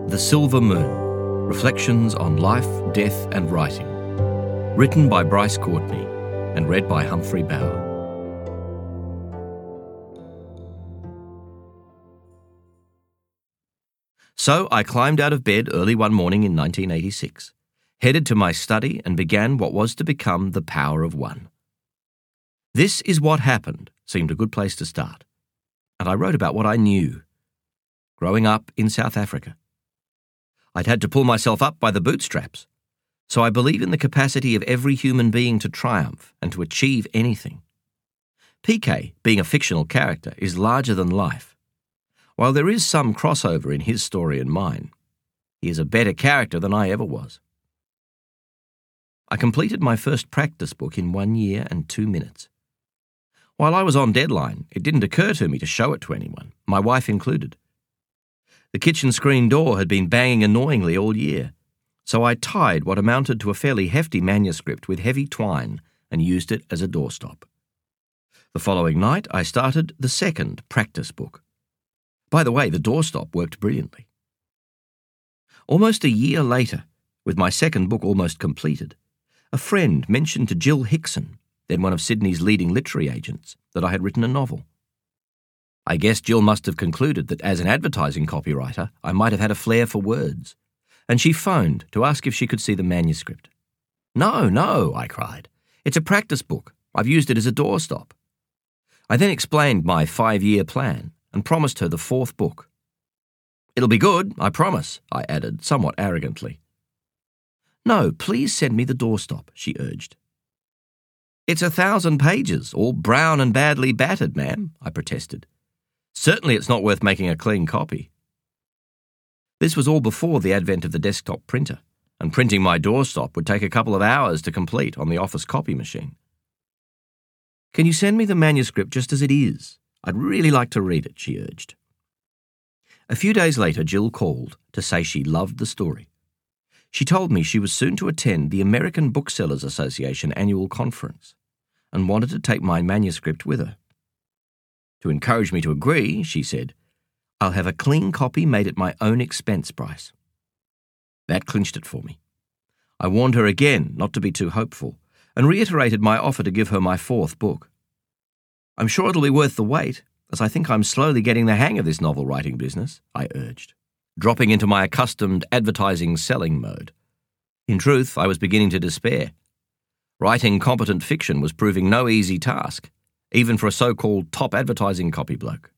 The Silver Moon, Reflections on Life, Death and Writing. Written by Bryce Courtney and read by Humphrey Bauer. So I climbed out of bed early one morning in 1986, headed to my study and began what was to become The Power of One. This is what happened seemed a good place to start, and I wrote about what I knew. Growing up in South Africa. I'd had to pull myself up by the bootstraps, so I believe in the capacity of every human being to triumph and to achieve anything. PK, being a fictional character, is larger than life. While there is some crossover in his story and mine, he is a better character than I ever was. I completed my first practice book in 1 year and 2 minutes. While I was on deadline, it didn't occur to me to show it to anyone, my wife included. The kitchen screen door had been banging annoyingly all year, so I tied what amounted to a fairly hefty manuscript with heavy twine and used it as a doorstop. The following night, I started the second practice book. By the way, the doorstop worked brilliantly. Almost a year later, with my second book almost completed, a friend mentioned to Jill Hickson, then one of Sydney's leading literary agents, that I had written a novel. I guess Jill must have concluded that as an advertising copywriter, I might have had a flair for words, and she phoned to ask if she could see the manuscript. No, I cried. It's a practice book. I've used it as a doorstop. I then explained my 5-year plan and promised her the 4th book. It'll be good, I promise, I added, somewhat arrogantly. No, please send me the doorstop, she urged. It's 1,000 pages, all brown and badly battered, ma'am, I protested. Certainly it's not worth making a clean copy. This was all before the advent of the desktop printer, and printing my doorstop would take a couple of hours to complete on the office copy machine. Can you send me the manuscript just as it is? I'd really like to read it, she urged. A few days later, Jill called to say she loved the story. She told me she was soon to attend the American Booksellers Association annual conference and wanted to take my manuscript with her. To encourage me to agree, she said, I'll have a clean copy made at my own expense, Bryce. That clinched it for me. I warned her again not to be too hopeful and reiterated my offer to give her my 4th book. I'm sure it'll be worth the wait, as I think I'm slowly getting the hang of this novel writing business, I urged, dropping into my accustomed advertising selling mode. In truth, I was beginning to despair. Writing competent fiction was proving no easy task, even for a so-called top advertising copy bloke.